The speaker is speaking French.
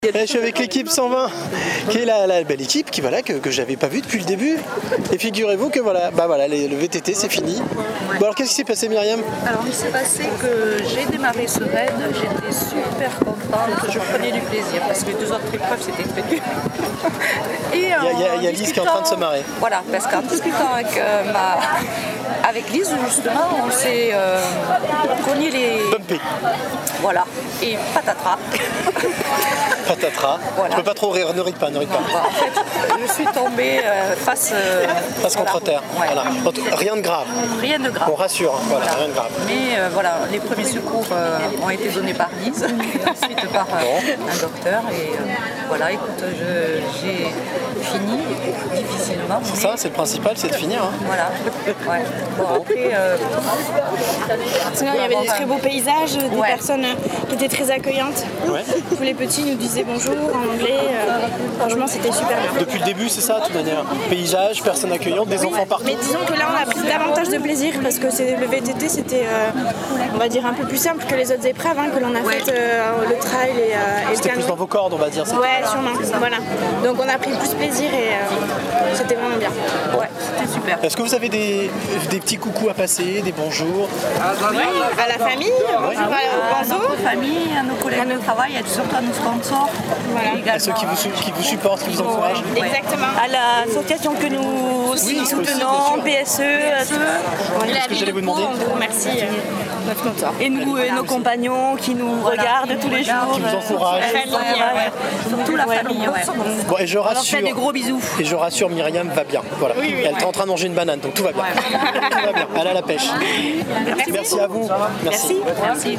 Je suis avec l'équipe 120, qui est la belle équipe que j'avais pas vue depuis le début. Et figurez-vous que le VTT c'est fini. Bon, alors qu'est-ce qui s'est passé, Myriam? Alors il s'est passé que j'ai démarré ce raid, j'étais super contente, je prenais du plaisir parce que les 2 autres épreuves c'était très dur. Et il y a Lise qui est en train de se marrer. Voilà, parce qu'en discutant avec Lise justement, on s'est cogné les... Bumpé. Voilà, et patatras. Patatras. Voilà. Tu peux pas trop rire, ne ris pas. En fait, je suis tombée face contre terre. Ouais. Voilà. Rien de grave. Rien de grave. On rassure, rien de grave. Mais les premiers secours ont été donnés par Lise, et ensuite par un docteur. Et écoute, j'ai fini difficilement. C'est ça, c'est le principal, c'est de finir. Hein. Voilà. Ouais. Bon, après, sinon, il y avait des très beaux paysages, des personnes qui étaient très accueillantes. Ouais. Tous les petits nous disaient bonjour en anglais. Franchement, c'était super bien. Depuis le début, c'est ça, de toute manière. Paysage, personnes accueillantes, des enfants partout. Mais disons que là, on a pris davantage de plaisir parce que le VTT, c'était, on va dire, un peu plus simple que les autres épreuves que l'on a faites, le trail et le C'était plus dans vos cordes, on va dire. Ouais, sûrement. Voilà. Donc, on a pris plus plaisir et c'était vraiment bien. Bon. Ouais, c'était super. Est-ce que vous avez des petits coucous à passer, des bonjours? Oui, à la famille, bonjour À notre famille, à nos collègues de travail, et surtout à nos sponsors. Voilà. À ceux qui vous supportent, qui vous encouragent? Exactement. À l'association que nous aussi soutenons, PSE, Qu'est-ce que j'allais vous demander? On vous remercie notre sponsor. et nous et nos compagnons qui nous regardent tous les jours. Qui vous encouragent? Surtout la famille, Bon, et je On leur rassure. fait des gros bisous. Et je rassure, Myriam va bien. Voilà. Elle est en train de manger une banane, donc tout va bien. Tout va bien. Elle a la pêche. Merci à vous. Merci.